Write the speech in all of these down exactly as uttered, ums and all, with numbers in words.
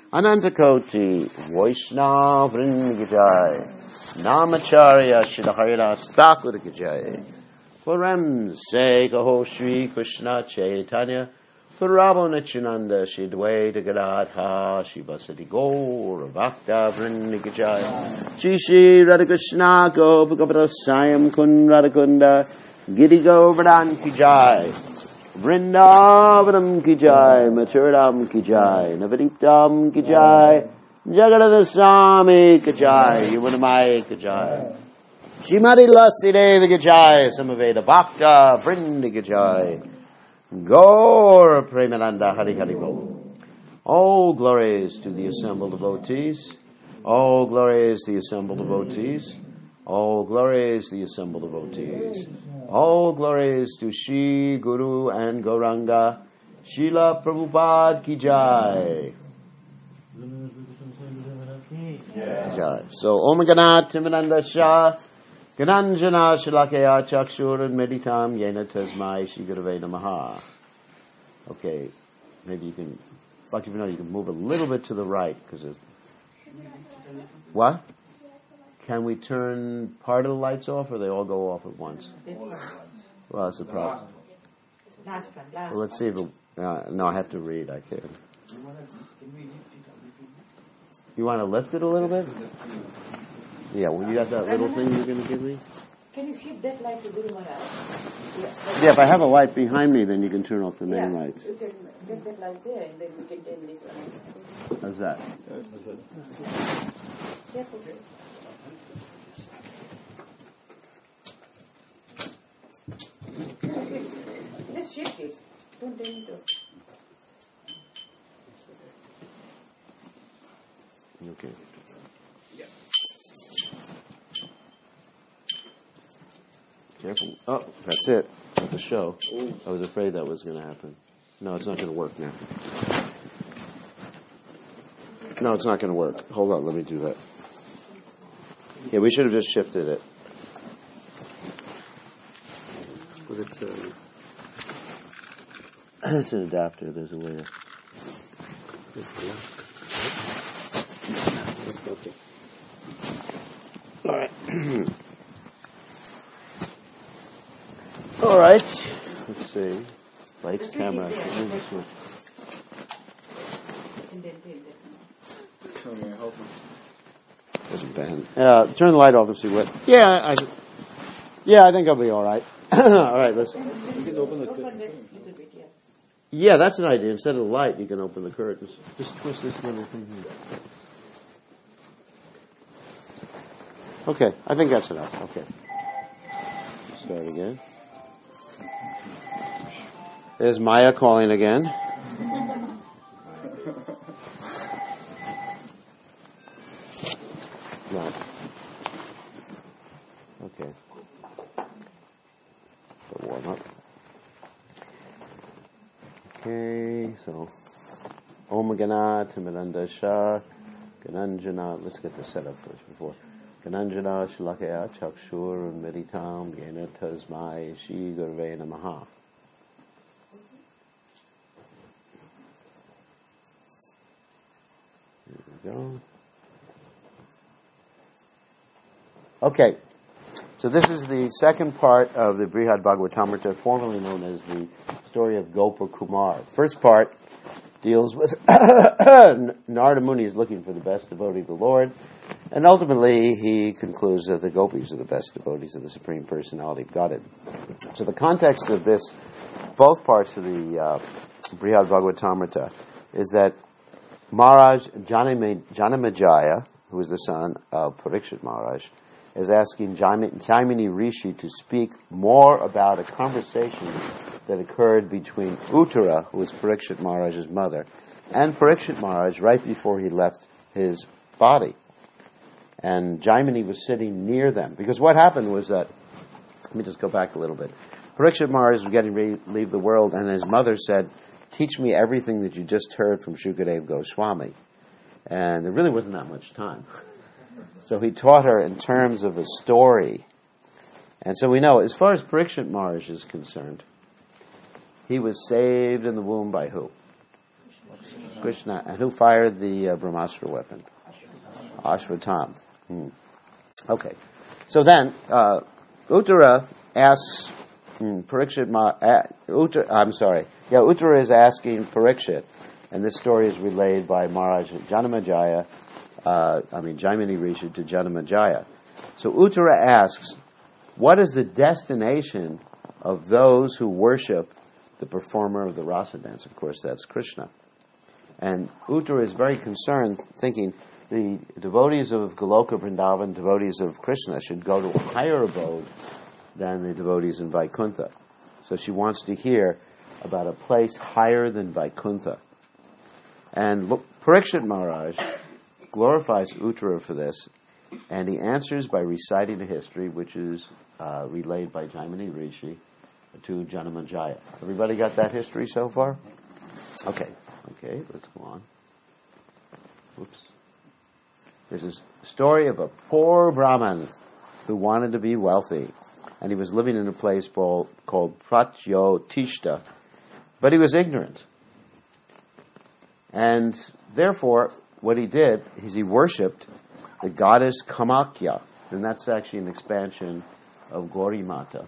Anantakoti, Vaishnav Vringajai, Namacharya Shidahara Stakudakajai, for Ram's sake, O Shri Krishna Chaitanya, for Rabbo Nityananda Shidwaita Gadadha, Shivasati Gaur, Bhakta Vringajai, Shri Shri Radhakrishna Gopakapata Sayam Kun Radhakunda, Giri Govardhan Kijai, Vrindavanam Kijai, Maturadam Kijai, Navadiptam Kijai, Jagadada Swami Kijai, Yuvanamai Kijai, Shrimati Lasi Devi Kijai, Samaveda Bhakta Vrindi Kijai, Gaur Premananda Hari Hari Bol. All glories to the assembled devotees, all glories to the assembled devotees, all glories to the assembled devotees. All glories to Shri Guru and Gauranga, Srila Prabhupada Ki Jai. Jai. So, Om Ganat Timananda Shah, Gananjana Shalakaya Chakshur and Meditam Yena Tasmai Shri Gurave Namaha. Okay, maybe you can, Bhakti Vinod, you can move a little bit to the right, because it's, what? Can we turn part of the lights off, or they all go off at once? Well, that's the problem. Last one, last well, let's see if it, uh, no, I have to read. I can't. You want to lift it a little bit? Yeah, well, you got that little thing you're going to give me? Can you flip that light to Guru Maharaj? Yeah, yeah, if I have a light behind me, then you can turn off the main yeah, lights. You can get that light there, and then we can turn this one. How's that? Careful. Just shake it. Don't turn it off. Okay. Careful. Oh, that's it. That's the show. I was afraid that was going to happen. No, it's not going to work now. No, it's not going to work. Hold on, let me do that. Yeah, we should have just shifted it. Put it to... It's an adapter. There's a way to... Okay. All right. All right. Let's see. Lights, camera. And then turn that one. Doesn't bend. Uh, turn the light off and see what. Yeah, I. Yeah, I think I'll be all right. All right, let's. You can open the curtain. Yeah. Yeah, that's an idea. Instead of the light, you can open the curtains. Just twist this little thing here. Okay, I think that's enough. Okay. Start again. There's Maya calling again. No. Okay. So warm up. Okay, so Om Ganat Timananda Shah Gananjana. Let's get this set up first before. Gananjana Shalakaya Chakshur Meditam Yena Tasmai Shri Gurave Namaha. There we go. Okay, so this is the second part of the Brihad Bhagavatamrita, formerly known as the story of Gopa Kumar. First part deals with Narada Muni is looking for the best devotee of the Lord, and ultimately he concludes that the gopis are the best devotees of the Supreme Personality of Godhead. So the context of this, both parts of the uh, Brihad Bhagavatamrita, is that Maharaj Janamejaya, who is the son of Parikshit Maharaj, is asking Jaimini Rishi to speak more about a conversation that occurred between Uttara, who was Parikshit Maharaj's mother, and Parikshit Maharaj right before he left his body. And Jaimini was sitting near them. Because what happened was that, let me just go back a little bit. Parikshit Maharaj was getting ready to leave the world, and his mother said, "Teach me everything that you just heard from Shukadeva Goswami." And there really wasn't that much time. So he taught her in terms of a story. And so we know, as far as Parikshit Maharaj is concerned, he was saved in the womb by who? Krishna. And who fired the uh, Brahmastra weapon? Ashwatthama. Hmm. Okay. So then, uh, Uttara asks hmm, Parikshit, Ma, uh, Uttara, I'm sorry, yeah, Uttara is asking Parikshit, and this story is relayed by Maharaj Janamejaya, uh, I mean Jaimini Rishi to Janamejaya. So Uttara asks, what is the destination of those who worship the performer of the rasa dance? Of course, that's Krishna. And Uttara is very concerned, thinking the devotees of Goloka Vrindavan, devotees of Krishna, should go to a higher abode than the devotees in Vaikuntha. So she wants to hear about a place higher than Vaikuntha. And look, Parikshit Maharaj glorifies Uttara for this, and he answers by reciting a history which is uh, relayed by Jaimini Rishi to Janamejaya. Everybody got that history so far? Okay, okay, let's go on. Oops. There's a story of a poor Brahmin who wanted to be wealthy, and he was living in a place called, called Pratyotishta, but he was ignorant. And therefore, what he did is he worshipped the goddess Kamakya, and that's actually an expansion of Gauri Mata.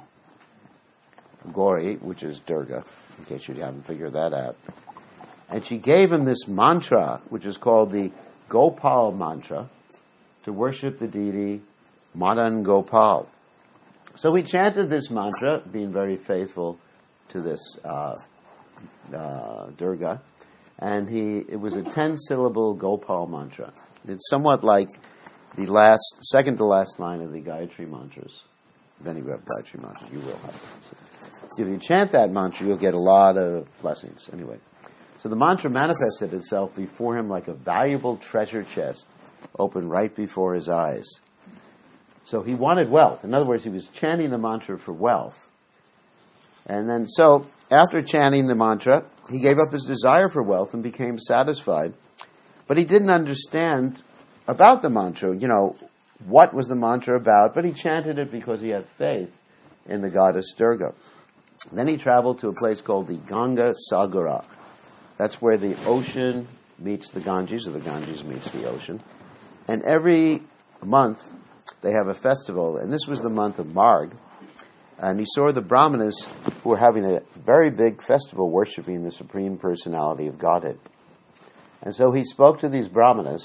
Gauri, which is Durga, in case you haven't figured that out. And she gave him this mantra, which is called the Gopal mantra, to worship the deity Madan Gopal. So he chanted this mantra, being very faithful to this uh, uh, Durga, and he it was a ten-syllable Gopal mantra. It's somewhat like the last, second to last line of the Gayatri mantras. If any of you have Gayatri mantras, you will have. So if you chant that mantra, you'll get a lot of blessings. Anyway. So the mantra manifested itself before him like a valuable treasure chest opened right before his eyes. So he wanted wealth. In other words, he was chanting the mantra for wealth. And then, so, after chanting the mantra, he gave up his desire for wealth and became satisfied. But he didn't understand about the mantra, you know, what was the mantra about, but he chanted it because he had faith in the goddess Durga. Then he traveled to a place called the Ganga Sagara. That's where the ocean meets the Ganges, or the Ganges meets the ocean. And every month they have a festival, and this was the month of Marg. And he saw the Brahmanas who were having a very big festival worshiping the Supreme Personality of Godhead. And so he spoke to these Brahmanas,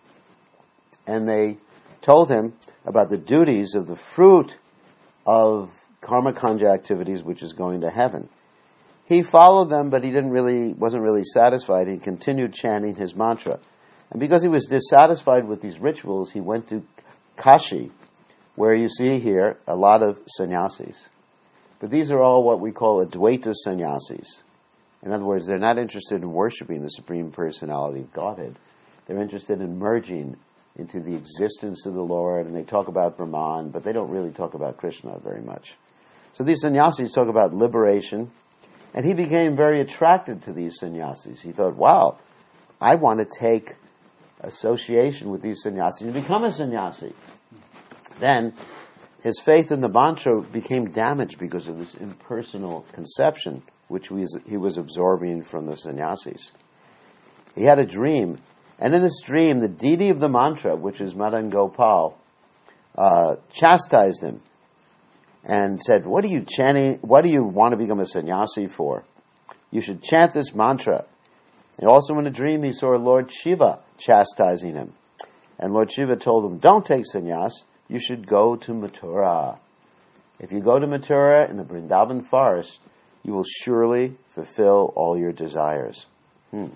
and they told him about the duties of the fruit of karma kanja activities, which is going to heaven. He followed them, but he didn't really, wasn't really satisfied. He continued chanting his mantra. And because he was dissatisfied with these rituals, he went to Kashi, where you see here a lot of sannyasis. But these are all what we call Advaita sannyasis. In other words, they're not interested in worshiping the Supreme Personality of Godhead. They're interested in merging into the existence of the Lord, and they talk about Brahman, but they don't really talk about Krishna very much. So these sannyasis talk about liberation, and he became very attracted to these sannyasis. He thought, wow, I want to take association with these sannyasis and become a sannyasi. Then his faith in the mantra became damaged because of this impersonal conception which he was absorbing from the sannyasis. He had a dream, and in this dream, the deity of the mantra, which is Madan Gopal, uh, chastised him and said, what are you chanting? What do you want to become a sannyasi for? You should chant this mantra. And also in a dream, he saw Lord Shiva chastising him. And Lord Shiva told him, don't take sannyas, you should go to Mathura. If you go to Mathura in the Vrindavan forest, you will surely fulfill all your desires. Hmm.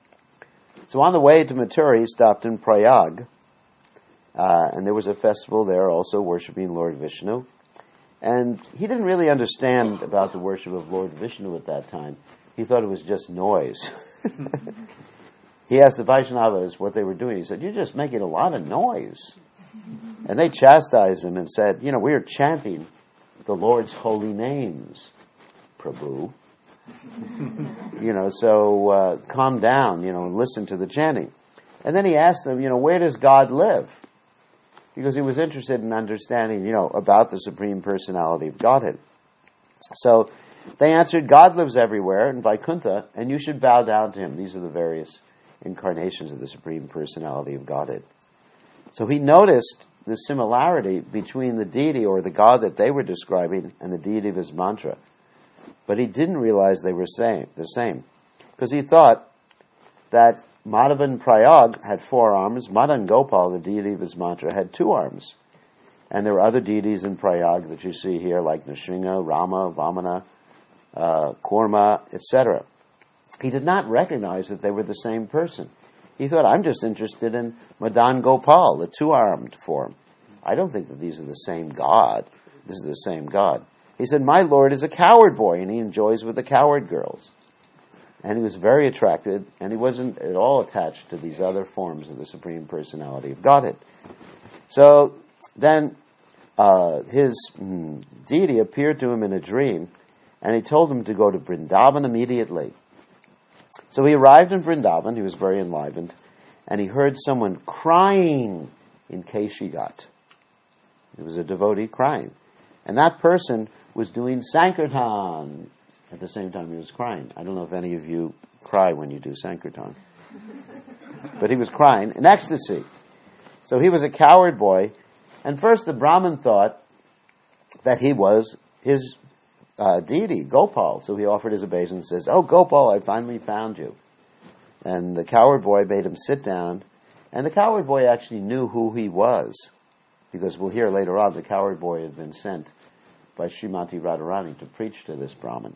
So on the way to Mathura, he stopped in Prayag, uh, and there was a festival there also worshiping Lord Vishnu. And he didn't really understand about the worship of Lord Vishnu at that time. He thought it was just noise. He asked the Vaishnavas what they were doing. He said, you're just making a lot of noise. And they chastised him and said, you know, we are chanting the Lord's holy names, Prabhu. You know, so uh, calm down, you know, and listen to the chanting. And then he asked them, you know, where does God live? Because he was interested in understanding, you know, about the Supreme Personality of Godhead. So They answered, God lives everywhere in Vaikuntha, and you should bow down to him. These are the various incarnations of the Supreme Personality of Godhead. So he noticed the similarity between the deity or the God that they were describing and the deity of his mantra. But he didn't realize they were same, the same. Because he thought that Madhavan Prayag had four arms, Madan Gopal, the deity of his mantra, had two arms. And there were other deities in Prayag that you see here, like Nrsimha, Rama, Vamana, uh, Kurma, et cetera. He did not recognize that they were the same person. He thought, I'm just interested in Madan Gopal, the two-armed form. I don't think that these are the same God. This is the same God. He said, my Lord is a coward boy, and he enjoys with the coward girls. And he was very attracted, and he wasn't at all attached to these other forms of the Supreme Personality of Godhead. So then uh, his mm, deity appeared to him in a dream, and he told him to go to Vrindavan immediately. So he arrived in Vrindavan, he was very enlivened, and he heard someone crying in Keshigat. It was a devotee crying. And that person was doing Sankirtan at the same time he was crying. I don't know if any of you cry when you do Sankirtan. But he was crying in ecstasy. So he was a coward boy, and first the Brahmin thought that he was his Uh, deity, Gopal. So he offered his obeisance and says, oh, Gopal, I finally found you. And the coward boy made him sit down. And the coward boy actually knew who he was. Because we'll hear later on, the coward boy had been sent by Srimati Radharani to preach to this Brahmin.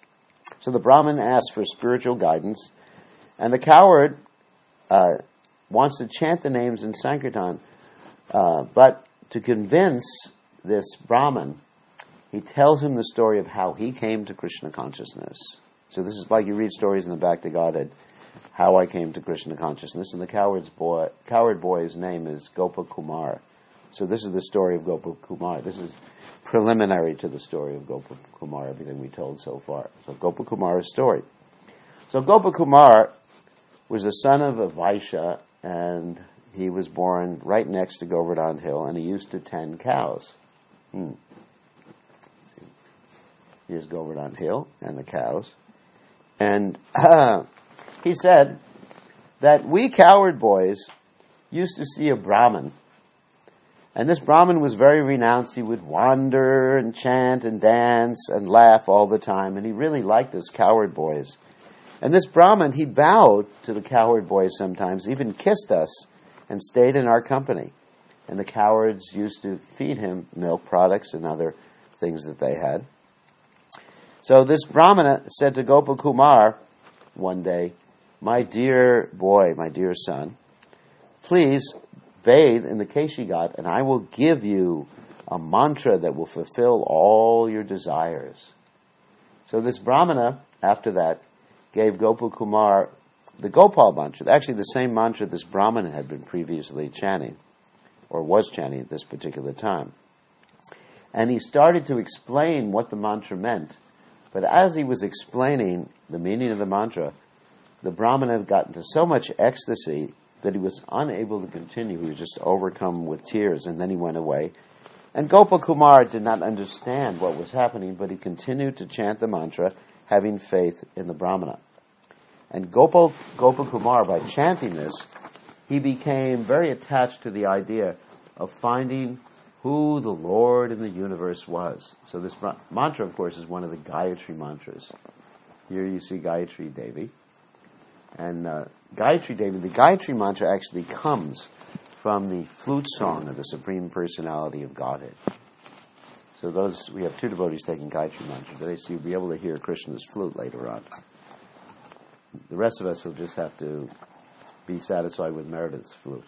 So the Brahmin asked for spiritual guidance. And the coward uh, wants to chant the names in Sankirtan. Uh, but to convince this Brahmin, he tells him the story of how he came to Krishna consciousness. So this is like you read stories in the Back to Godhead, how I came to Krishna consciousness. And the coward's boy, coward boy's name is Gopa Kumar. So this is the story of Gopa Kumar. This is preliminary to the story of Gopa Kumar, everything we told so far. So Gopa Kumar's story. So Gopa Kumar was the son of a Vaishya, and he was born right next to Govardhan Hill, and he used to tend cows. Hmm. Here's Govardhan Hill and the cows. And uh, he said that we coward boys used to see a Brahmin. And this Brahmin was very renounced. He would wander and chant and dance and laugh all the time. And he really liked us coward boys. And this Brahmin, he bowed to the coward boys sometimes, even kissed us, and stayed in our company. And the cowards used to feed him milk products and other things that they had. So this Brahmana said to Gopa Kumar one day, my dear boy, my dear son, please bathe in the Keshigat and I will give you a mantra that will fulfill all your desires. So this Brahmana, after that, gave Gopa Kumar the Gopal mantra, actually the same mantra this Brahmana had been previously chanting, or was chanting at this particular time. And he started to explain what the mantra meant. But as he was explaining the meaning of the mantra, the Brahmana had gotten to so much ecstasy that he was unable to continue. He was just overcome with tears, and then he went away. And Gopa Kumar did not understand what was happening, but he continued to chant the mantra, having faith in the Brahmana. And Gopal, Gopa Kumar, by chanting this, he became very attached to the idea of finding who the Lord in the universe was. So this mantra, of course, is one of the Gayatri mantras. Here you see Gayatri Devi. And uh, Gayatri Devi, the Gayatri mantra actually comes from the flute song of the Supreme Personality of Godhead. So those, we have two devotees taking Gayatri mantra today, so you'll be able to hear Krishna's flute later on. The rest of us will just have to be satisfied with Meredith's flute.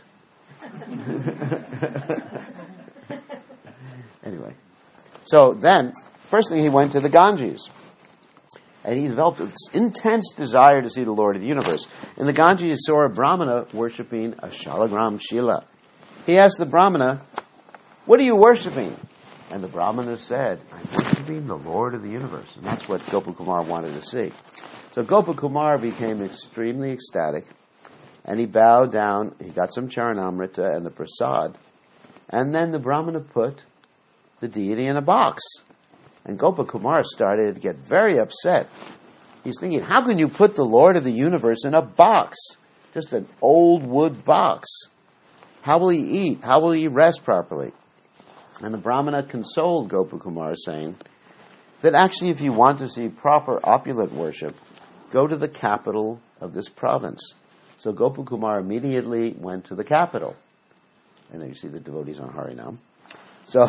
Anyway, so then, first thing he went to the Ganges. And he developed an intense desire to see the Lord of the universe. In the Ganges, he saw a Brahmana worshipping a Shalagram Shila. He asked the Brahmana, what are you worshipping? And the Brahmana said, I'm worshipping the Lord of the universe. And that's what Gopakumar wanted to see. So Gopakumar became extremely ecstatic. And he bowed down, he got some Charanamrita and the prasad. And then the Brahmana put the deity in a box. And Gopakumar started to get very upset. He's thinking, how can you put the Lord of the universe in a box? Just an old wood box. How will he eat? How will he rest properly? And the Brahmana consoled Gopakumar, saying that actually if you want to see proper opulent worship, go to the capital of this province. So Gopakumar immediately went to the capital. And there you see the devotees on Harinam. So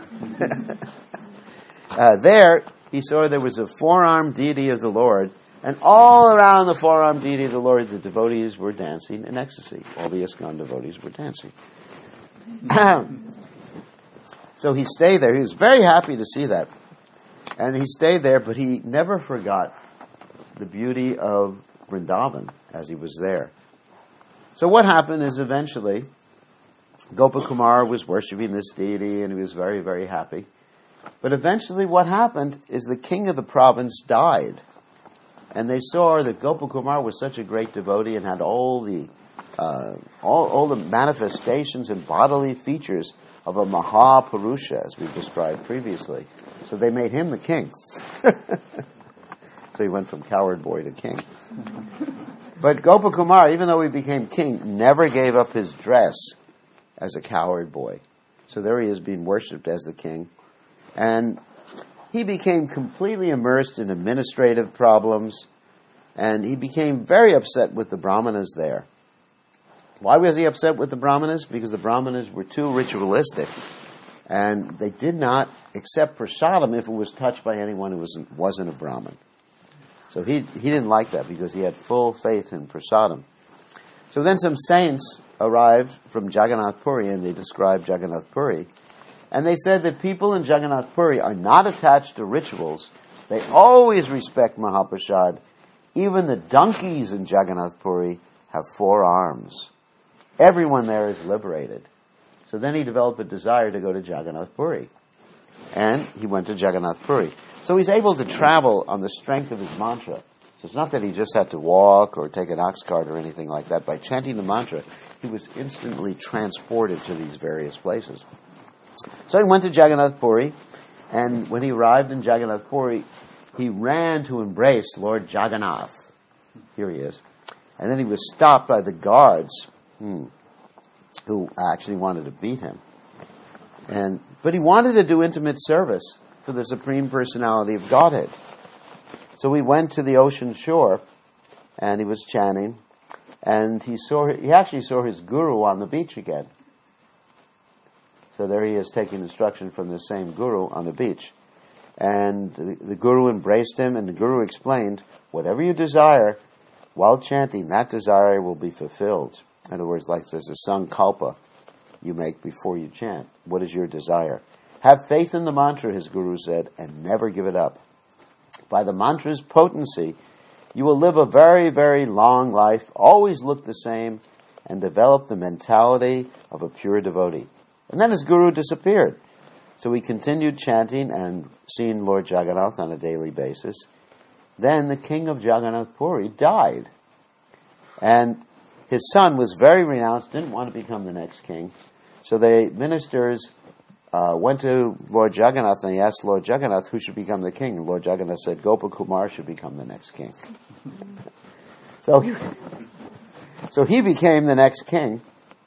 uh, there he saw there was a four-armed deity of the Lord, and all around the four-armed deity of the Lord, the devotees were dancing in ecstasy. All the ISKCON devotees were dancing. So he stayed there. He was very happy to see that. And he stayed there, but he never forgot the beauty of Vrindavan as he was there. So what happened is eventually Gopakumar was worshipping this deity and he was very, very happy. But eventually what happened is the king of the province died. And they saw that Gopakumar was such a great devotee and had all the uh, all, all the manifestations and bodily features of a Mahapurusha, as we described previously. So they made him the king. So he went from coward boy to king. But Gopakumar, even though he became king, never gave up his dress as a coward boy. So there he is being worshipped as the king. And he became completely immersed in administrative problems, and he became very upset with the Brahmanas there. Why was he upset with the Brahmanas? Because the Brahmanas were too ritualistic, and they did not accept prasadam if it was touched by anyone who wasn't, wasn't a Brahmin. So he he didn't like that because he had full faith in prasadam. So then some saints arrived from Jagannath Puri, and they described Jagannath Puri. And they said that people in Jagannath Puri are not attached to rituals. They always respect Mahaprasad. Even the donkeys in Jagannath Puri have four arms. Everyone there is liberated. So then he developed a desire to go to Jagannath Puri. And he went to Jagannath Puri. So he's able to travel on the strength of his mantra. So it's not that he just had to walk or take an ox cart or anything like that. By chanting the mantra, he was instantly transported to these various places. So he went to Jagannath Puri, and when he arrived in Jagannath Puri, he ran to embrace Lord Jagannath. Here he is. And then he was stopped by the guards, hmm, who actually wanted to beat him. And but he wanted to do intimate service for the Supreme Personality of Godhead. So he went to the ocean shore, and he was chanting, and he saw he actually saw his guru on the beach again. So there he is taking instruction from the same guru on the beach. And the, the guru embraced him, and the guru explained, whatever you desire, while chanting, that desire will be fulfilled. In other words, like there's a sankalpa you make before you chant. What is your desire? Have faith in the mantra, his guru said, and never give it up. By the mantra's potency, you will live a very, very long life, always look the same, and develop the mentality of a pure devotee. And then his guru disappeared. So he continued chanting and seeing Lord Jagannath on a daily basis. Then the king of Jagannath Puri died. And his son was very renounced, didn't want to become the next king. So the ministers uh, went to Lord Jagannath and they asked Lord Jagannath who should become the king. And Lord Jagannath said, Gopakumar should become the next king. so, he, so he became the next king.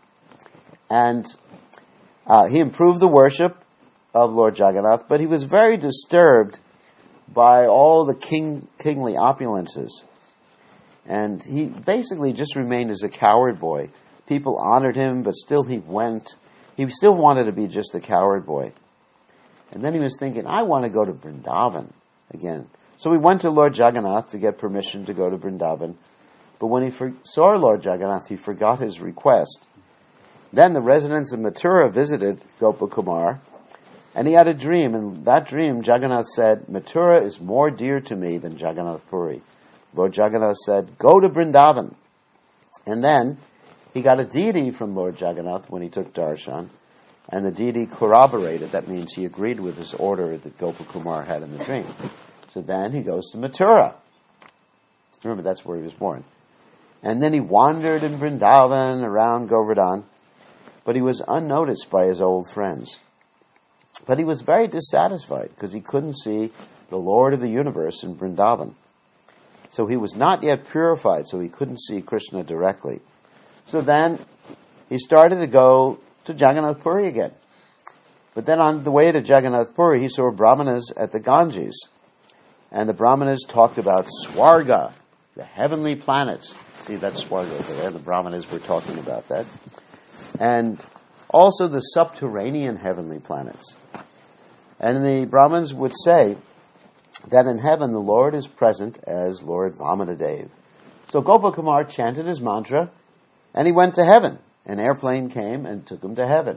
And Uh, he improved the worship of Lord Jagannath, but he was very disturbed by all the king, kingly opulences. And he basically just remained as a coward boy. People honored him, but still he went. He still wanted to be just a coward boy. And then he was thinking, I want to go to Vrindavan again. So he went to Lord Jagannath to get permission to go to Vrindavan. But when he for- saw Lord Jagannath, he forgot his request. Then the residents of Mathura visited Gopakumar, and he had a dream. And that dream, Jagannath said, Mathura is more dear to me than Jagannath Puri. Lord Jagannath said, go to Vrindavan. And then he got a deity from Lord Jagannath when he took darshan, and the deity corroborated. That means he agreed with his order that Gopakumar had in the dream. So then he goes to Mathura. Remember, that's where he was born. And then he wandered in Vrindavan around Govardhan, but he was unnoticed by his old friends. But he was very dissatisfied because he couldn't see the Lord of the universe in Vrindavan. So he was not yet purified, so he couldn't see Krishna directly. So then he started to go to Jagannath Puri again. But then on the way to Jagannath Puri, he saw Brahmanas at the Ganges. And the Brahmanas talked about Swarga, the heavenly planets. See, that's Swarga over there. The Brahmanas were talking about that. And also the subterranean heavenly planets. And the Brahmins would say that in heaven the Lord is present as Lord Vamanadev. So Gopakumar chanted his mantra, and he went to heaven. An airplane came and took him to heaven.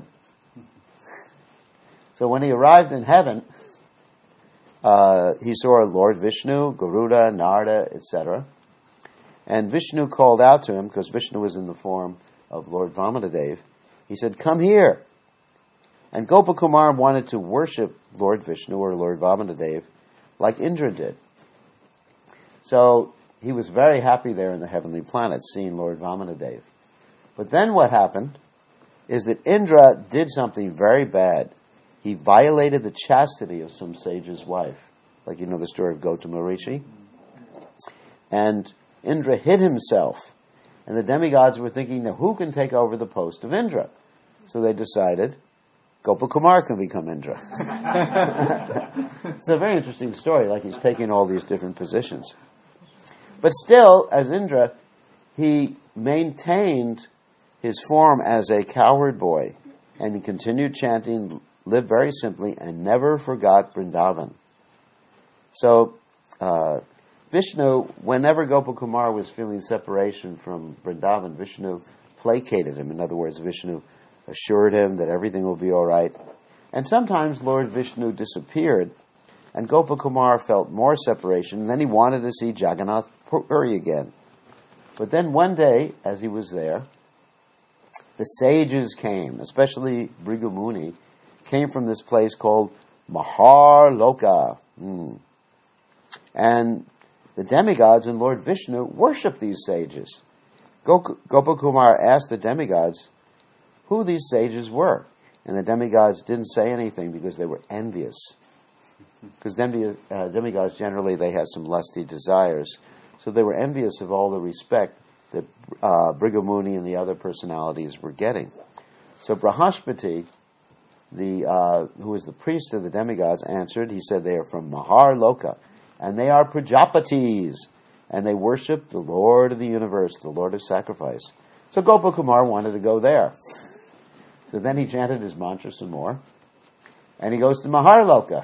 So when he arrived in heaven, uh, he saw Lord Vishnu, Garuda, Narada, et cetera. And Vishnu called out to him, because Vishnu was in the form of Lord Vamanadev. He said, "Come here." And Gopakumar wanted to worship Lord Vishnu or Lord Vamanadev like Indra did. So he was very happy there in the heavenly planets, seeing Lord Vamanadev. But then what happened is that Indra did something very bad. He violated the chastity of some sage's wife. Like you know the story of Gautama Rishi. And Indra hid himself. And the demigods were thinking, now who can take over the post of Indra? So they decided, Gopakumar can become Indra. It's a very interesting story, like he's taking all these different positions. But still, as Indra, he maintained his form as a cowherd boy, and he continued chanting, lived very simply, and never forgot Vrindavan. So, uh, Vishnu, whenever Gopakumar was feeling separation from Vrindavan, Vishnu placated him. In other words, Vishnu assured him that everything will be all right. And sometimes Lord Vishnu disappeared, and Gopakumar felt more separation, and then he wanted to see Jagannath Puri again. But then one day, as he was there, the sages came, especially Bhrigu Muni, came from this place called Maharloka. Mm. And the demigods and Lord Vishnu worshipped these sages. Gop- Gopakumar asked the demigods who these sages were. And the demigods didn't say anything because they were envious. Because demi- uh, demigods, generally, they had some lusty desires. So they were envious of all the respect that uh, Bhrigu Muni and the other personalities were getting. So Brahaspati, the uh, who was the priest of the demigods, answered. He said, they are from Maharloka, and they are Prajapatis, and they worship the Lord of the universe, the Lord of sacrifice. So Gopakumar wanted to go there. So then he chanted his mantra some more, and he goes to Maharloka.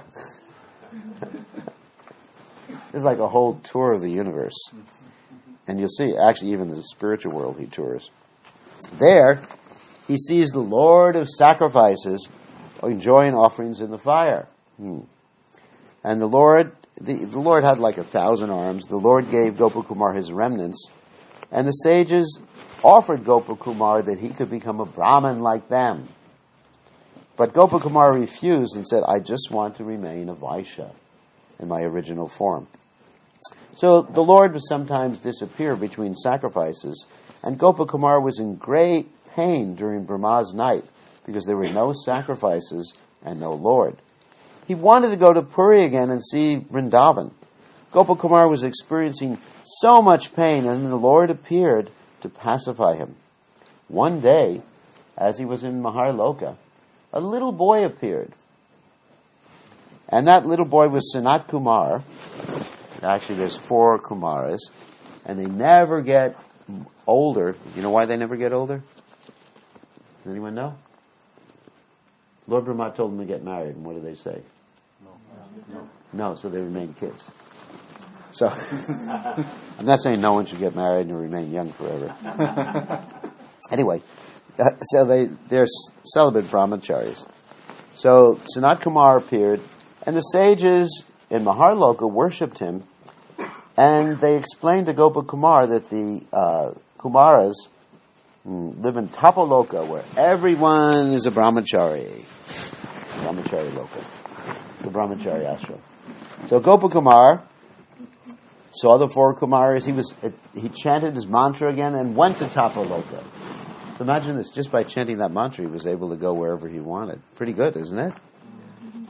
It's like a whole tour of the universe. And you'll see, actually, even the spiritual world he tours. There, he sees the Lord of sacrifices enjoying offerings in the fire. Hmm. And the Lord, the, the Lord had like a thousand arms. The Lord gave Gopakumar his remnants. And the sages offered Gopakumar that he could become a Brahmin like them. But Gopakumar refused and said, I just want to remain a Vaishya in my original form. So the Lord would sometimes disappear between sacrifices, and Gopakumar was in great pain during Brahma's night because there were no sacrifices and no Lord. He wanted to go to Puri again and see Vrindavan. Gopakumar was experiencing so much pain, and the Lord appeared to pacify him. One day, as he was in Maharloka, a little boy appeared. And that little boy was Sanat Kumar. Actually, there's four Kumaras, and they never get older. You know why they never get older? Does anyone know? Lord Brahma told them to get married, and what do they say? No. No, no so they remain kids. So, I'm not saying no one should get married and remain young forever. Anyway, uh, so they, they're celibate brahmacharis. So, Sanat Kumar appeared, and the sages in Maharloka worshipped him, and they explained to Gopakumar that the uh, Kumaras mm, live in Tapaloka, where everyone is a brahmachari. Brahmachari Loka. The brahmachari ashram. So Gopakumar saw the four Kumaras. He was he chanted his mantra again and went to Tapaloka. So imagine this, just by chanting that mantra, he was able to go wherever he wanted. Pretty good, isn't it?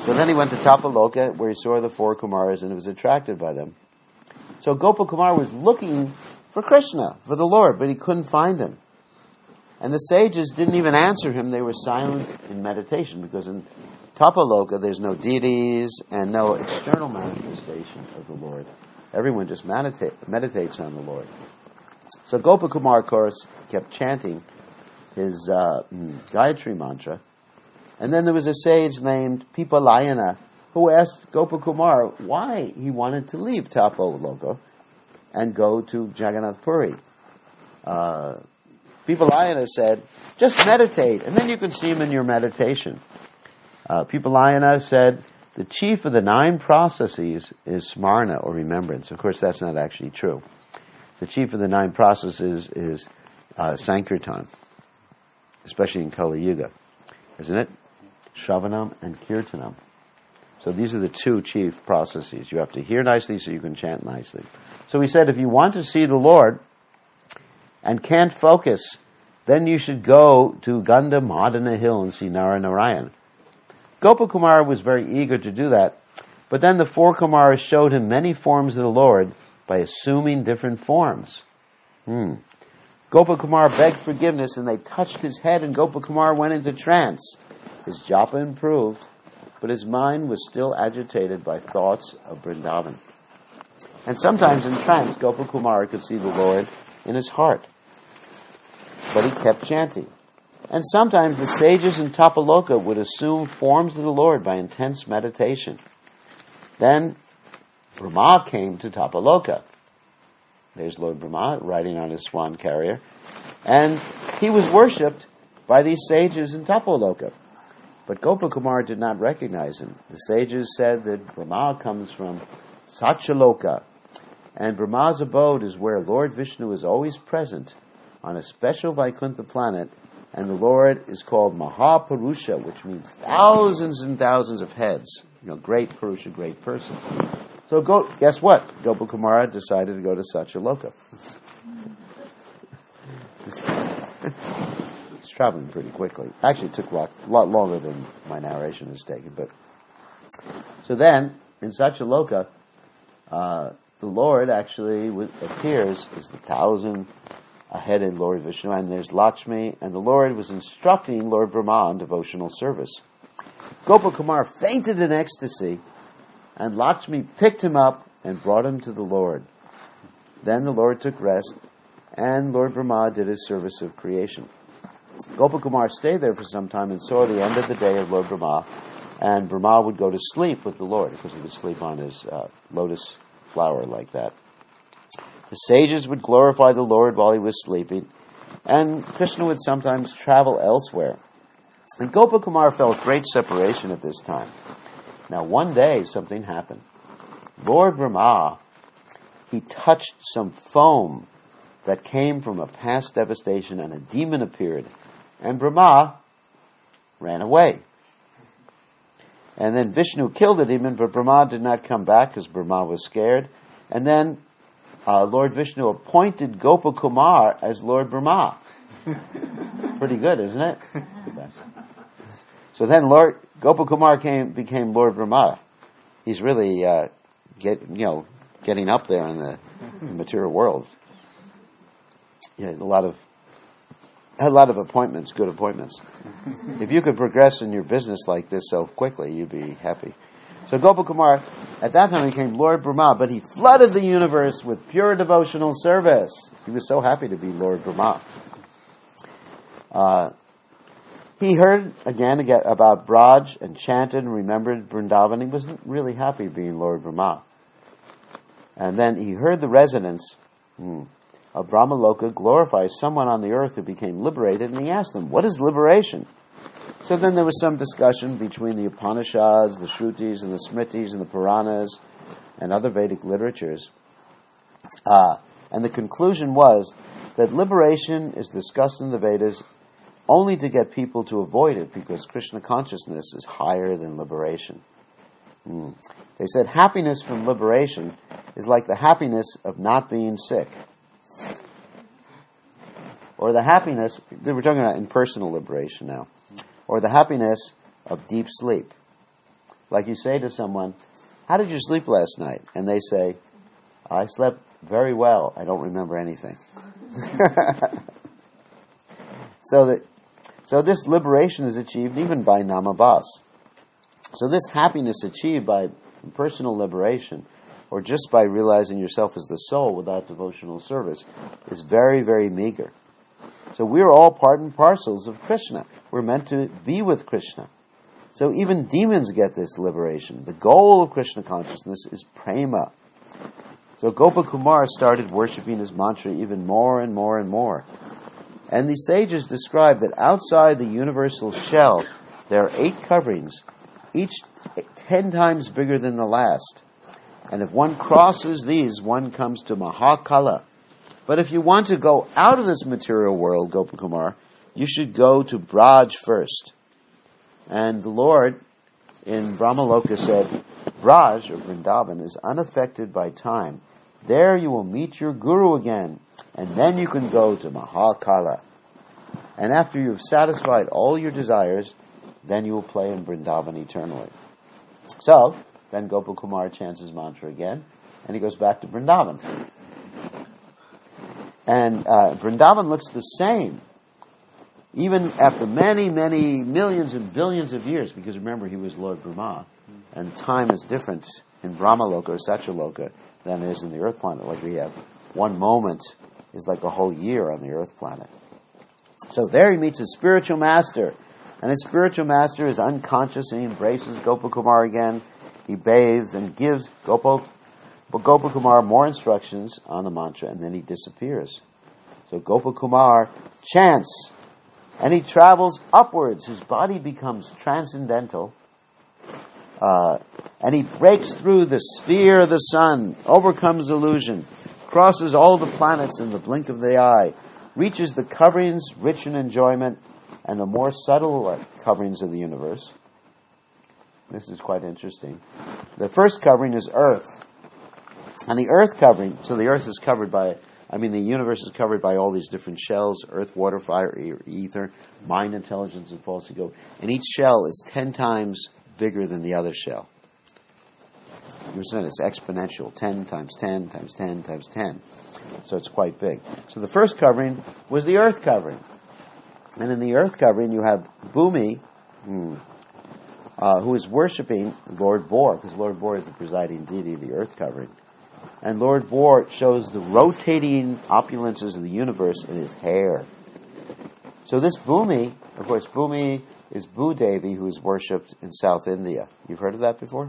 So then he went to Tapaloka, where he saw the four Kumaras and was attracted by them. So Gopakumar was looking for Krishna, for the Lord, but he couldn't find him. And the sages didn't even answer him. They were silent in meditation, because in Tapaloka there's no deities and no external manifestation of the Lord. Everyone just meditate, meditates on the Lord. So Gopakumar, of course, kept chanting his uh, Gayatri mantra. And then there was a sage named Pipalayana who asked Gopakumar why he wanted to leave Tapaloka and go to Jagannath Puri. Uh, Pipalayana said, just meditate, and then you can see him in your meditation. Uh, Pipalayana said, the chief of the nine processes is smarna, or remembrance. Of course, that's not actually true. The chief of the nine processes is uh, Sankirtan, especially in Kali Yuga, isn't it? Shravanam and Kirtanam. So these are the two chief processes. You have to hear nicely so you can chant nicely. So he said, if you want to see the Lord and can't focus, then you should go to Gandha Madana Hill and see Naranarayan. Gopakumar was very eager to do that, but then the four Kumaras showed him many forms of the Lord by assuming different forms. Hmm. Gopakumar begged forgiveness, and they touched his head, and Gopakumar went into trance. His japa improved, but his mind was still agitated by thoughts of Vrindavan. And sometimes in trance, Gopakumar could see the Lord in his heart, but he kept chanting. And sometimes the sages in Tapaloka would assume forms of the Lord by intense meditation. Then Brahma came to Tapaloka. There's Lord Brahma riding on his swan carrier. And he was worshipped by these sages in Tapaloka. But Gopakumar did not recognize him. The sages said that Brahma comes from Satyaloka. And Brahma's abode is where Lord Vishnu is always present on a special Vaikuntha planet. And the Lord is called Mahapurusha, which means thousands and thousands of heads. You know, great Purusha, great person. So go, guess what? Gopakumara decided to go to Satyaloka. It's traveling pretty quickly. Actually, it took a lot, lot longer than my narration has taken. But so then, in Satyaloka, uh, the Lord actually w- appears as the thousand-headed Lord Vishnu, and there's Lakshmi, and the Lord was instructing Lord Brahma on devotional service. Gopakumar fainted in ecstasy, and Lakshmi picked him up and brought him to the Lord. Then the Lord took rest, and Lord Brahma did his service of creation. Gopakumar stayed there for some time and saw the end of the day of Lord Brahma, and Brahma would go to sleep with the Lord, because he would sleep on his uh, lotus flower like that. The sages would glorify the Lord while he was sleeping, and Krishna would sometimes travel elsewhere. And Gopakumar felt great separation at this time. Now one day something happened. Lord Brahma, he touched some foam that came from a past devastation, and a demon appeared. And Brahma ran away. And then Vishnu killed the demon, but Brahma did not come back because Brahma was scared. And then uh, Lord Vishnu appointed Gopakumar as Lord Brahma. Pretty good, isn't it? So then Lord Gopakumar came, became Lord Brahma. He's really uh, get you know getting up there in the, in the material world. Yeah, a lot of a lot of appointments, good appointments. If you could progress in your business like this so quickly, you'd be happy. So Gopakumar, at that time, became Lord Brahma, but he flooded the universe with pure devotional service. He was so happy to be Lord Brahma. Uh, he heard again about Braj and chanted and remembered Vrindavan. He wasn't really happy being Lord Brahma. And then he heard the residents hmm, of Brahmaloka glorify someone on the earth who became liberated, and he asked them, what is liberation? So then there was some discussion between the Upanishads, the Shrutis, and the Smritis, and the Puranas, and other Vedic literatures. Uh, and the conclusion was that liberation is discussed in the Vedas only to get people to avoid it, because Krishna consciousness is higher than liberation. Hmm. They said happiness from liberation is like the happiness of not being sick. Or the happiness, we're talking about impersonal liberation now, or the happiness of deep sleep. like you say to someone, how did you sleep last night? And they say, I slept very well. I don't remember anything. so that, so this liberation is achieved even by namabas. So this happiness achieved by personal liberation, or just by realizing yourself as the soul without devotional service, is very, very meager. So we're all part and parcels of Krishna. We're meant to be with Krishna. So even demons get this liberation. The goal of Krishna consciousness is prema. So Gopakumar started worshipping his mantra even more and more and more. And the sages describe that outside the universal shell, there are eight coverings, each ten times bigger than the last. And if one crosses these, one comes to Mahakala. But if you want to go out of this material world, Gopakumar, you should go to Braj first. And the Lord in Brahmaloka said, Braj, or Vrindavan, is unaffected by time. There you will meet your guru again, and then you can go to Mahakala. And after you have satisfied all your desires, then you will play in Vrindavan eternally. So, then Gopakumar chants his mantra again, and he goes back to Vrindavan. And uh, Vrindavan looks the same, even after many, many millions and billions of years, because remember, he was Lord Brahma, and time is different in Brahmaloka or Satyaloka than it is in the earth planet. Like we have one moment is like a whole year on the earth planet. So there he meets his spiritual master, and his spiritual master is unconscious, and he embraces Gopakumar again. He bathes and gives Gopal, Gopakumar more instructions on the mantra, and then he disappears. So Gopakumar chants, and he travels upwards. His body becomes transcendental, uh, and he breaks through the sphere of the sun, overcomes illusion, crosses all the planets in the blink of the eye, reaches the coverings rich in enjoyment, and the more subtle coverings of the universe. This is quite interesting. The first covering is earth. And the earth covering, so the earth is covered by, I mean the universe is covered by all these different shells, earth, water, fire, ether, mind, intelligence, and false ego. And each shell is ten times bigger than the other shell. You understand? It's exponential. ten times ten times ten times ten. So it's quite big. So the first covering was the earth covering. And in the earth covering you have Bhumi, hmm, uh, who is worshipping Lord Bor, because Lord Bor is the presiding deity of the earth covering. And Lord Bor shows the rotating opulences of the universe in his hair. So this Bhumi, of course, Bhumi is Bhudevi, who is worshipped in South India. You've heard of that before?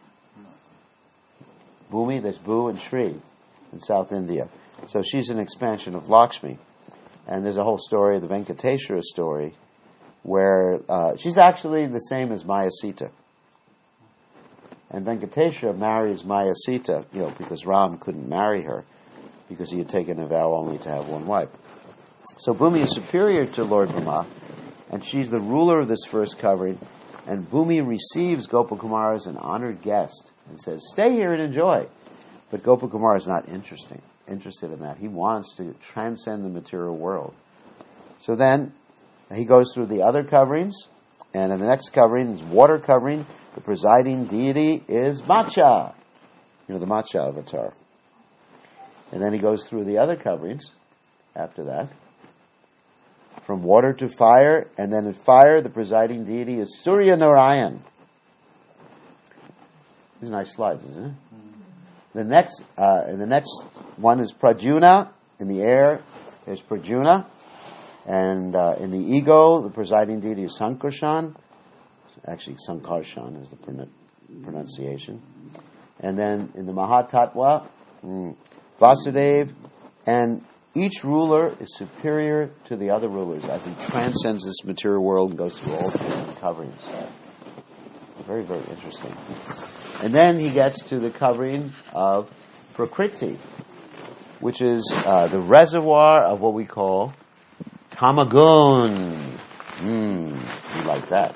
Bhumi, there's Bhu and Shri in South India. So she's an expansion of Lakshmi. And there's a whole story, the Venkateshwara story, where uh, she's actually the same as Maya Sita. And Venkateshwara marries Maya Sita, you know, because Ram couldn't marry her, because he had taken a vow only to have one wife. So Bhumi is superior to Lord Brahma, and she's the ruler of this first covering, and Bhumi receives Gopakumar as an honored guest, and says, stay here and enjoy. But Gopakumar is not interesting, interested in that. He wants to transcend the material world. So then, he goes through the other coverings, and in the next covering is water covering. The presiding deity is Macha. You know, the Macha avatar. And then he goes through the other coverings after that. From water to fire, and then in fire, the presiding deity is Surya Narayan. These are nice slides, isn't it? The next, uh, the next one is Prajuna. In the air, there's Prajuna. And uh, in the ego, the presiding deity is Sankarshan. Actually, Sankarshan is the pron- pronunciation. And then in the Mahatattva, mm, Vasudev. And each ruler is superior to the other rulers as he transcends this material world and goes through all the coverings. Very, very interesting. And then he gets to the covering of Prakriti, which is uh, the reservoir of what we call Tamagun. Mmm, you like that.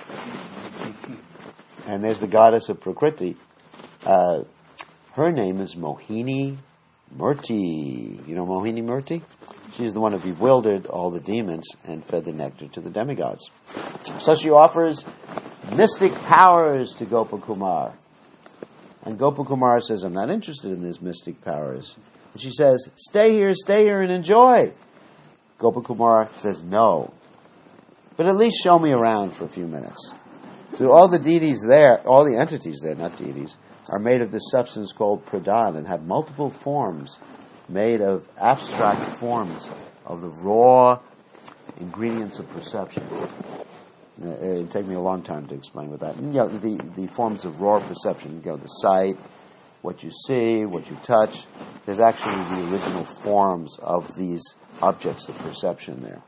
And there's the goddess of Prakriti. Uh, her name is Mohini Murti. You know Mohini Murti? She's the one who bewildered all the demons and fed the nectar to the demigods. So she offers mystic powers to Gopakumar. And Gopakumar says, I'm not interested in these mystic powers. And she says, stay here, stay here and enjoy. Gopakumar says, no. But at least show me around for a few minutes. So all the deities there, all the entities there, not deities, are made of this substance called pradhan and have multiple forms made of abstract forms of the raw ingredients of perception. Uh, it'd take me a long time to explain what that. And, you know, the the forms of raw perception. You know, the sight, what you see, what you touch. There's actually the original forms of these objects of perception there.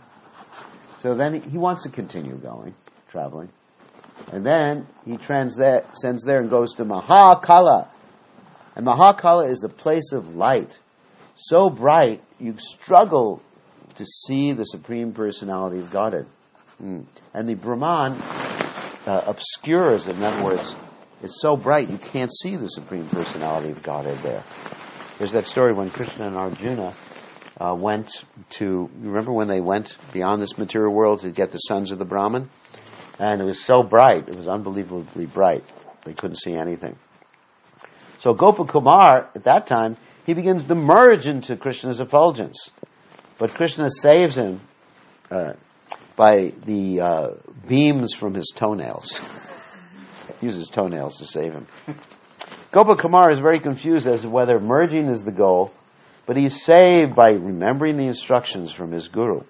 So then he, he wants to continue going, traveling, and then he transcends there and goes to Mahakala, and Mahakala is the place of light, so bright you struggle to see the Supreme Personality of Godhead. Mm. And the Brahman uh, obscures, in other words, it's so bright you can't see the Supreme Personality of Godhead there. There's that story when Krishna and Arjuna uh, went to, remember when they went beyond this material world to get the sons of the Brahman? And it was so bright, it was unbelievably bright, they couldn't see anything. So Gopakumar, at that time, he begins to merge into Krishna's effulgence. But Krishna saves him uh, by the uh, beams from his toenails. He uses toenails to save him. Gopakumar is very confused as to whether merging is the goal, but he's saved by remembering the instructions from his guru.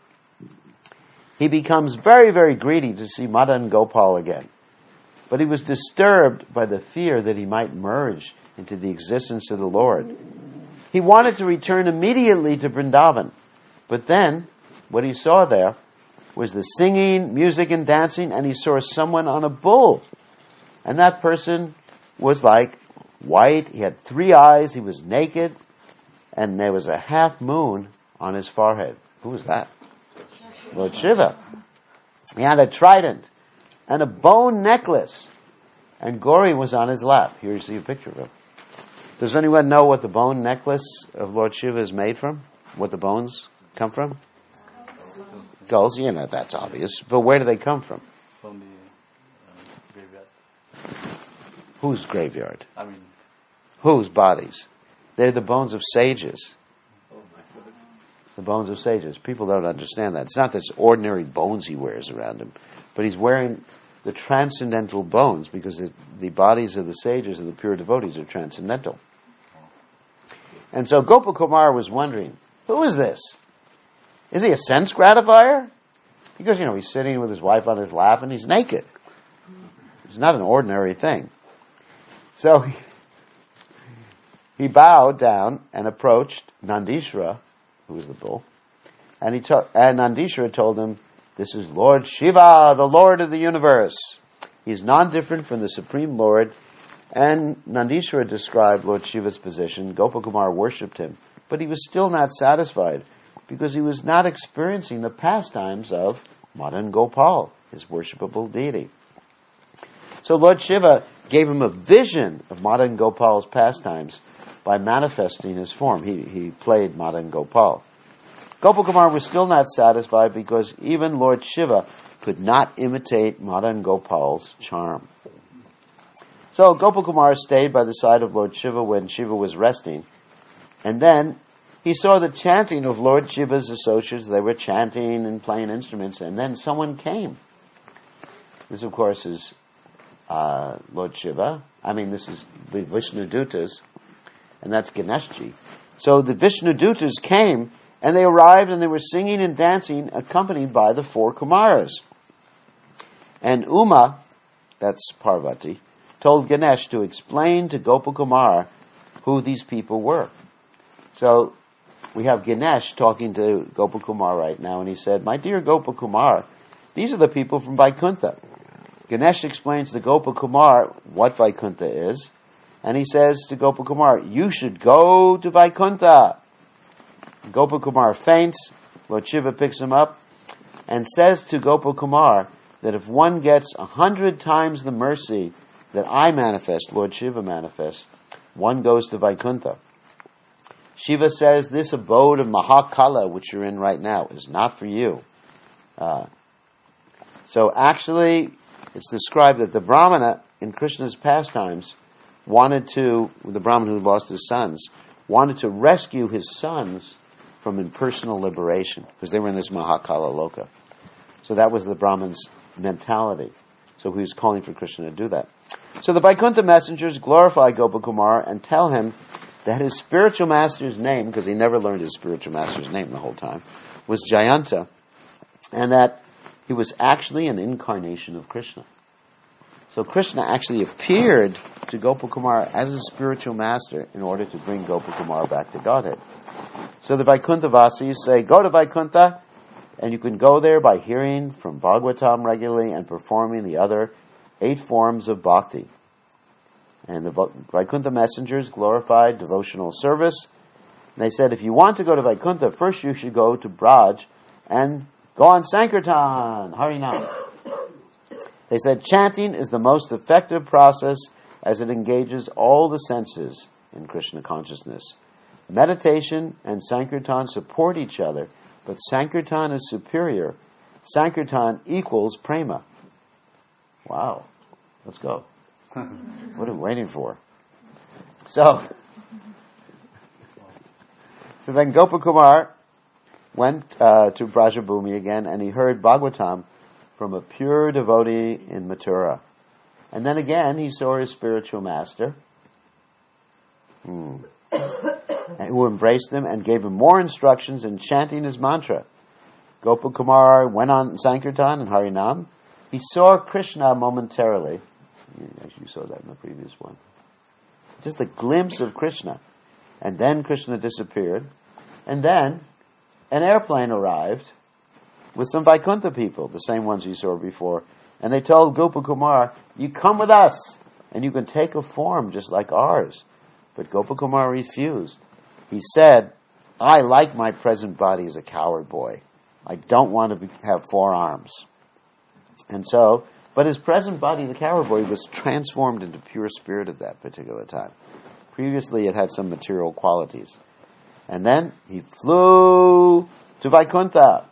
He becomes very, very greedy to see Madan Gopal again. But he was disturbed by the fear that he might merge into the existence of the Lord. He wanted to return immediately to Vrindavan. But then, what he saw there was the singing, music, and dancing, and he saw someone on a bull. And that person was like white, he had three eyes, he was naked, and there was a half moon on his forehead. Who was that? Lord Shiva. He had a trident and a bone necklace, and Gauri was on his lap. Here you see a picture of him. Does anyone know what the bone necklace of Lord Shiva is made from? What the bones come from? Skulls, you know, that's obvious. But where do they come from? From the uh, graveyard. Whose graveyard? I mean... Whose bodies? They're the bones of sages. Oh my God. The bones of sages. People don't understand that. It's not this ordinary bones he wears around him, but he's wearing the transcendental bones because the, the bodies of the sages and the pure devotees are transcendental. And so Gopakumar was wondering, who is this? Is he a sense gratifier? Because, you know, he's sitting with his wife on his lap and he's naked. It's not an ordinary thing. So he, he bowed down and approached Nandishvara, who was the bull, and he to, and Nandishvara told him, this is Lord Shiva, the Lord of the universe. He's non-different from the Supreme Lord. And Nandishvara described Lord Shiva's position. Gopakumar worshipped him, but he was still not satisfied because he was not experiencing the pastimes of Madan Gopal, his worshipable deity. So Lord Shiva gave him a vision of Madan Gopal's pastimes by manifesting his form. He, he played Madan Gopal. Gopakumar was still not satisfied because even Lord Shiva could not imitate Madan Gopal's charm. So Gopakumar stayed by the side of Lord Shiva when Shiva was resting, and then he saw the chanting of Lord Shiva's associates. They were chanting and playing instruments, and then someone came. This, of course, is uh, Lord Shiva. I mean, this is the Vishnudutas, and that's Ganeshji. So the Vishnudutas came, and they arrived, and they were singing and dancing, accompanied by the four Kumaras. And Uma, that's Parvati, told Ganesh to explain to Gopakumar who these people were. So we have Ganesh talking to Gopakumar right now, and he said, my dear Gopakumar, these are the people from Vaikuntha. Ganesh explains to Gopakumar what Vaikuntha is, and he says to Gopakumar, you should go to Vaikuntha. Gopakumar faints. Lord Shiva picks him up and says to Gopakumar that if one gets a hundred times the mercy that I manifest, Lord Shiva manifests, one goes to Vaikuntha. Shiva says this abode of Mahakala, which you're in right now, is not for you. Uh, so actually, it's described that the Brahmana in Krishna's pastimes wanted to, the Brahmin who lost his sons, wanted to rescue his sons from impersonal liberation, because they were in this Mahakala Loka. So that was the Brahmin's mentality. So he was calling for Krishna to do that. So the Vaikuntha messengers glorify Gopakumar and tell him that his spiritual master's name, because he never learned his spiritual master's name the whole time, was Jayanta, and that he was actually an incarnation of Krishna. So Krishna actually appeared to Gopakumar as a spiritual master in order to bring Gopakumar back to Godhead. So the Vaikuntha Vasis say, go to Vaikuntha, and you can go there by hearing from Bhagavatam regularly and performing the other eight forms of bhakti. And the Vaikuntha messengers glorified devotional service. And they said, if you want to go to Vaikuntha, first you should go to Braj and go on Sankirtan, Harinam. They said chanting is the most effective process as it engages all the senses in Krishna consciousness. Meditation and Sankirtan support each other, but Sankirtan is superior. Sankirtan equals prema. Wow. Let's go. What are we waiting for? So, so then Gopakumar went uh, to Brajabhumi again, and he heard Bhagavatam from a pure devotee in Mathura. And then again, he saw his spiritual master, hmm, who embraced him and gave him more instructions in chanting his mantra. Gopakumar went on Sankirtan and Harinam. He saw Krishna momentarily. Actually, you saw that in the previous one. Just a glimpse of Krishna. And then Krishna disappeared. And then an airplane arrived with some Vaikuntha people, the same ones you saw before. And they told Gopakumar, you come with us, and you can take a form just like ours. But Gopakumar refused. He said, I like my present body as a coward boy. I don't want to be, have four arms. And so, but his present body, the coward boy, was transformed into pure spirit at that particular time. Previously, it had some material qualities. And then he flew to Vaikuntha.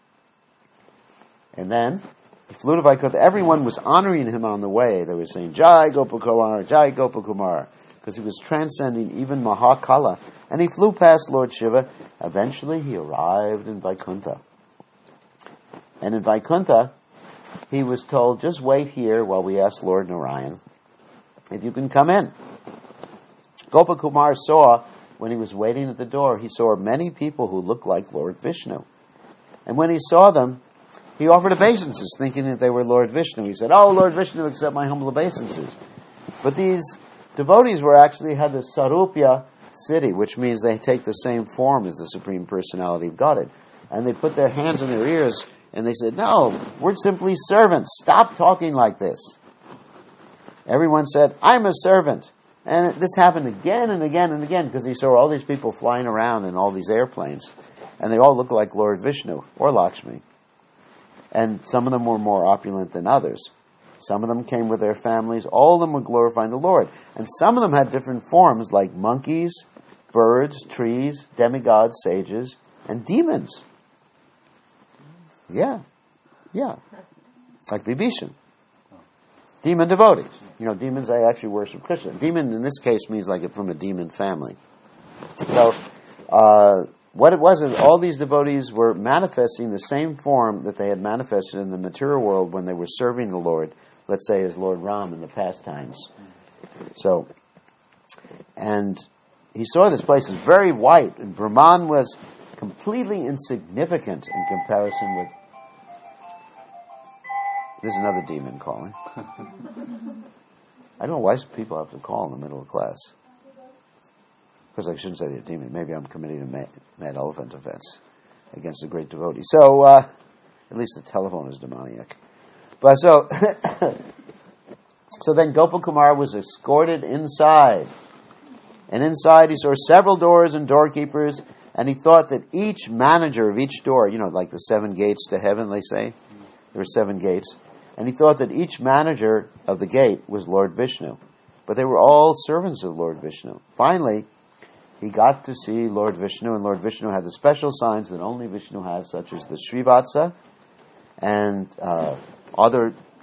And then he flew to Vaikuntha. Everyone was honoring him on the way. They were saying, Jai Gopakumar, Jai Gopakumar, because he was transcending even Mahakala. And he flew past Lord Shiva. Eventually, he arrived in Vaikuntha. And in Vaikuntha, he was told, just wait here while we ask Lord Narayan if you can come in. Gopakumar saw, when he was waiting at the door, he saw many people who looked like Lord Vishnu. And when he saw them, he offered obeisances, thinking that they were Lord Vishnu. He said, oh, Lord Vishnu, accept my humble obeisances. But these devotees were actually had the Sarupya city, which means they take the same form as the Supreme Personality of Godhead. And they put their hands in their ears, and they said, no, we're simply servants. Stop talking like this. Everyone said, I'm a servant. And this happened again and again and again, because he saw all these people flying around in all these airplanes. And they all looked like Lord Vishnu or Lakshmi. And some of them were more opulent than others. Some of them came with their families. All of them were glorifying the Lord. And some of them had different forms, like monkeys, birds, trees, demigods, sages, and demons. Yeah. Yeah. Like Vibhishan. Demon devotees. You know, demons, they actually worship Krishna. Demon, in this case, means like from a demon family. So, uh, what it was is all these devotees were manifesting the same form that they had manifested in the material world when they were serving the Lord, let's say as Lord Ram in the past times. So, and he saw this place is very white, and Brahman was completely insignificant in comparison with... There's another demon calling. I don't know why people have to call in the middle of class. Of course, I shouldn't say they're demon. Maybe I'm committing a mad, mad elephant offense against a great devotee. So, uh, at least the telephone is demoniac. But so, so then Gopakumar was escorted inside. And inside he saw several doors and doorkeepers, and he thought that each manager of each door, you know, like the seven gates to heaven, they say, there were seven gates, and he thought that each manager of the gate was Lord Vishnu. But they were all servants of Lord Vishnu. Finally, he got to see Lord Vishnu, and Lord Vishnu had the special signs that only Vishnu has, such as the Srivatsa and uh, other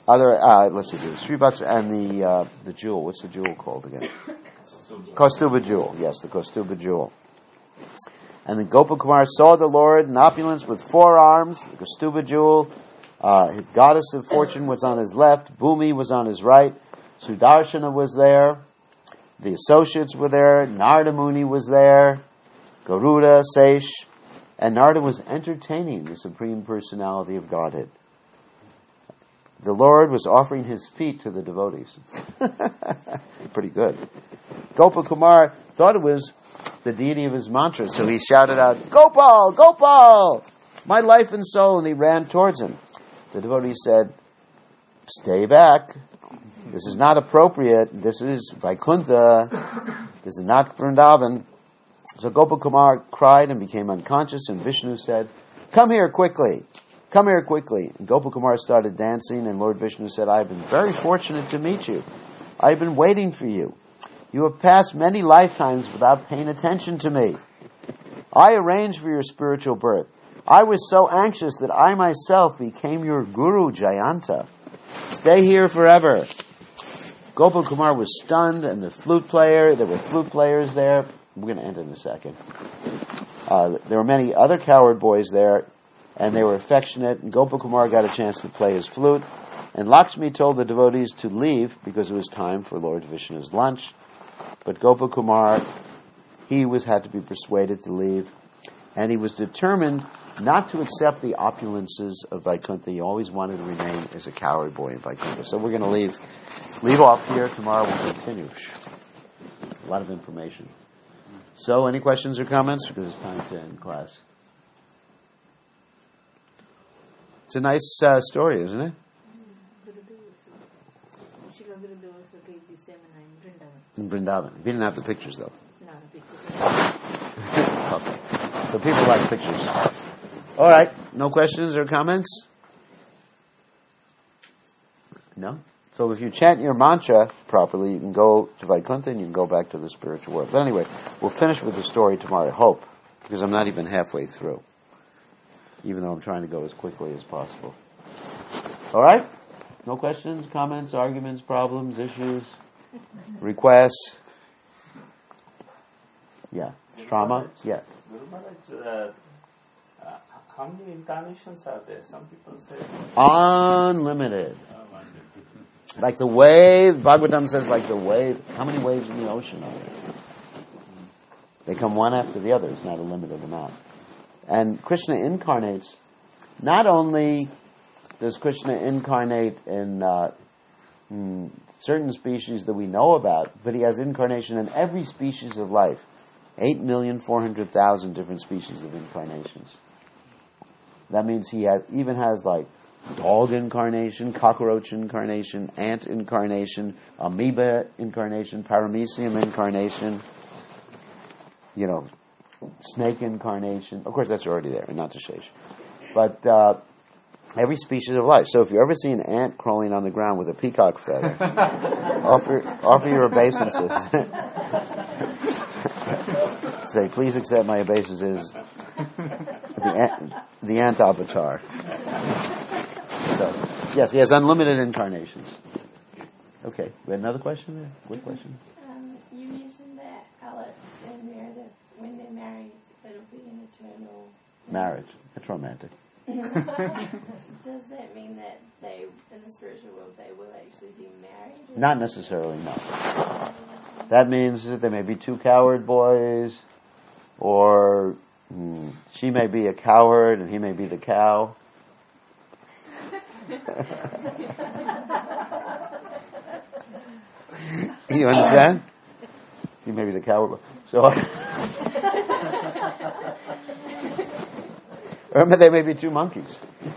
other, uh, let's see, the Srivats and the uh, the jewel. What's the jewel called again? Kaustuba jewel. Yes, the Kaustuba jewel. And then Gopakumar saw the Lord in opulence with four arms, the Kaustuba jewel. Uh, his goddess of fortune was on his left. Bhumi was on his right. Sudarshana was there. The associates were there. Narada Muni was there. Garuda, Seish. And Narada was entertaining the Supreme Personality of Godhead. The Lord was offering his feet to the devotees. Pretty good. Gopakumar thought it was the deity of his mantra, so he shouted out, Gopal! Gopal! My life and soul! And he ran towards him. The devotee said, stay back. This is not appropriate. This is Vaikuntha. This is not Vrindavan. So Gopakumar cried and became unconscious, and Vishnu said, come here quickly. Come here quickly. And Gopakumar started dancing, and Lord Vishnu said, I have been very fortunate to meet you. I have been waiting for you. You have passed many lifetimes without paying attention to me. I arranged for your spiritual birth. I was so anxious that I myself became your guru, Jayanta. Stay here forever. Gopakumar was stunned, and the flute player, there were flute players there. We're going to end in a second. Uh, there were many other cowherd boys there, and they were affectionate, and Gopakumar got a chance to play his flute. And Lakshmi told the devotees to leave because it was time for Lord Vishnu's lunch. But Gopakumar, he was had to be persuaded to leave, and he was determined not to accept the opulences of Vaikuntha. He always wanted to remain as a cowherd boy in Vaikuntha. So we're going to leave leave off here. Tomorrow we'll continue. A lot of information. So, any questions or comments? Because it's time to end class. It's a nice uh, story, isn't it? In Vrindavan. We didn't have the pictures, though. No, the pictures. Okay. So people like pictures. All right. No questions or comments? No? So if you chant your mantra properly, you can go to Vaikuntha and you can go back to the spiritual world. But anyway, we'll finish with the story tomorrow, I hope, because I'm not even halfway through, even though I'm trying to go as quickly as possible. All right? No questions, comments, arguments, problems, issues, requests? Yeah. Trauma? Yeah. Guru Maharaj, uh, uh, how many incarnations are there? Some people say unlimited. Oh, Like the wave, Bhagavatam says like the wave. How many waves in the ocean are there? They come one after the other. It's not a limited amount. And Krishna incarnates, not only does Krishna incarnate in, uh, in certain species that we know about, but he has incarnation in every species of life. Eight million four hundred thousand different species of incarnations. That means he has, even has like dog incarnation, cockroach incarnation, ant incarnation, amoeba incarnation, paramecium incarnation, you know, snake incarnation. Of course, that's already there, not to Shesh. But uh, every species of life. So if you ever see an ant crawling on the ground with a peacock feather, offer offer your obeisances. Say, please accept my obeisances. The ant, the ant avatar. So, yes, he has unlimited incarnations. Okay, we had another question there? What question? Um, you mentioned that Alex and Meredith, when they're married, it'll be an eternal marriage. That's romantic. Does that mean that they, in the spiritual world, they will actually be married? Not necessarily, no. That means that there may be two cowherd boys, or hmm, she may be a cowherd and he may be the cow. You understand? He may be the cowherd. So, or there may be two monkeys.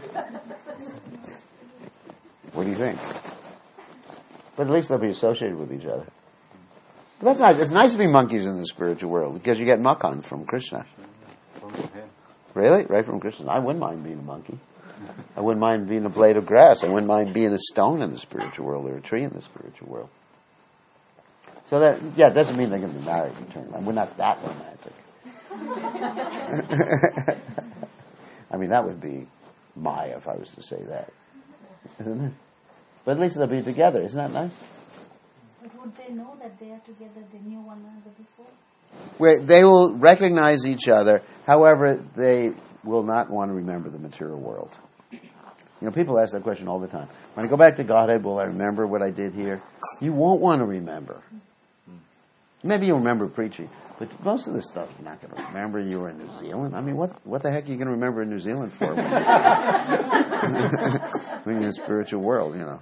What do you think? But at least they'll be associated with each other. But that's nice. It's nice to be monkeys in the spiritual world because you get makan from Krishna. Really? Right from Krishna. I wouldn't mind being a monkey. I wouldn't mind being a blade of grass. I wouldn't mind being a stone in the spiritual world or a tree in the spiritual world. So that, yeah, it doesn't mean they're going to be married eternally. We're not that romantic. I mean, that would be Maya if I was to say that. Isn't it? But at least they'll be together. Isn't that nice? But would they know that they are together? They knew one another before? Where they will recognize each other. However, they will not want to remember the material world. You know, people ask that question all the time. When I go back to Godhead, will I remember what I did here? You won't want to remember. Maybe you'll remember preaching, but most of this stuff you're not going to remember. You were in New Zealand. I mean, what what the heck are you going to remember in New Zealand for? When you're, when you're in the spiritual world, you know.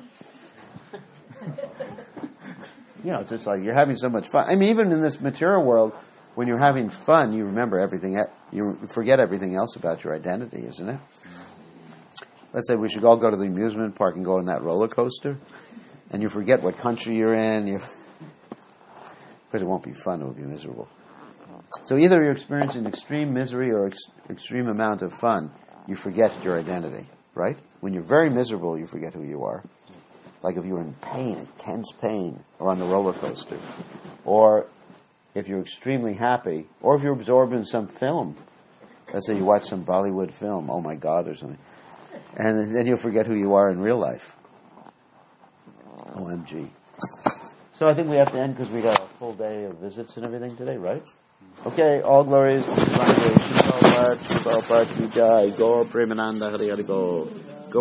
You know, it's just like you're having so much fun. I mean, even in this material world, when you're having fun, you remember everything. You forget everything else about your identity, isn't it? Let's say we should all go to the amusement park and go on that roller coaster, and you forget what country you're in. You, because it won't be fun; it will be miserable. So either you're experiencing extreme misery or ex- extreme amount of fun. You forget your identity, right? When you're very miserable, you forget who you are. Like if you're in pain, intense pain, or on the roller coaster. Or if you're extremely happy, or if you're absorbed in some film. Let's say you watch some Bollywood film, oh my God, or something. And then you'll forget who you are in real life. O M G. So I think we have to end because we got a full day of visits and everything today, right? Okay, all glories to Divine Grace. Shri Prabhupada, Shri Prabhupada Ki Jai. Go Premananda Hari Hari Go.